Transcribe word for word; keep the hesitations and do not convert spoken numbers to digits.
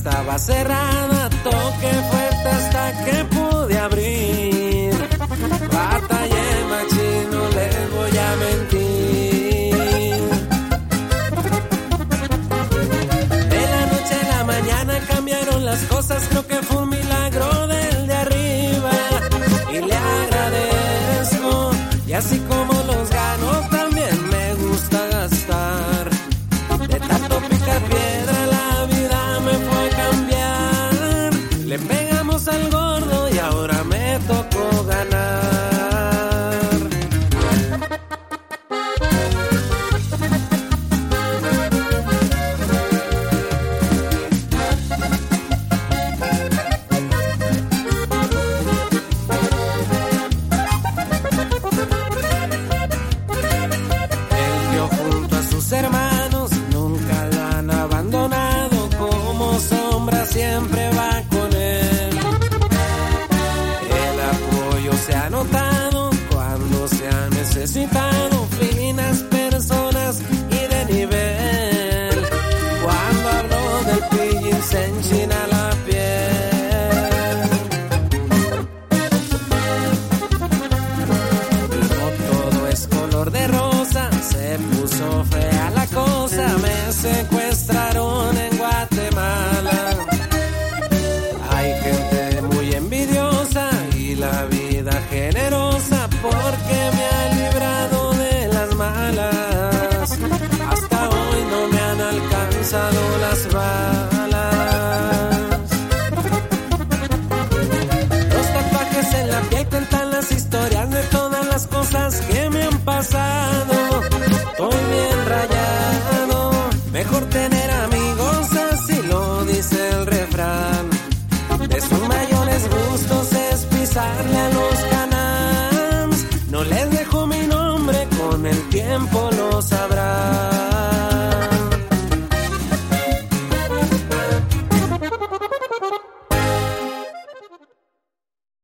estaba cerrada, toqué fuerte hasta que pude abrir. Batallé machín, no les voy a mentir. De la noche a la mañana cambiaron las cosas, creo que fue un milagro del de arriba. Y le agradezco, y así como los gano, también me gusta gastar. De tanto picar piedra la vida me fue a cambiar. Le pegamos al gordo y ahora me tocó ganar. Él vio junto a sus hermanos, nunca lo han abandonado, como sombra siempre va con él. El apoyo se ha notado cuando se ha necesitado, finas personas y de nivel. Cuando hablo del pillín se enchina la piel. Y no todo es color de rosa, se puso fea la cosa, me secuestraron en Guatemala. Hay gente muy envidiosa y la vida generosa, porque me ha librado de las malas. Hasta hoy no me han alcanzado las balas. Los tatuajes en la piel cuentan las historias de todas las cosas que me han pasado. Estoy bien rayado, mejor tener amigos, así lo dice el refrán. De sus mayores gustos es pisarle a los canams. No les dejo mi nombre, con el tiempo lo sabrán.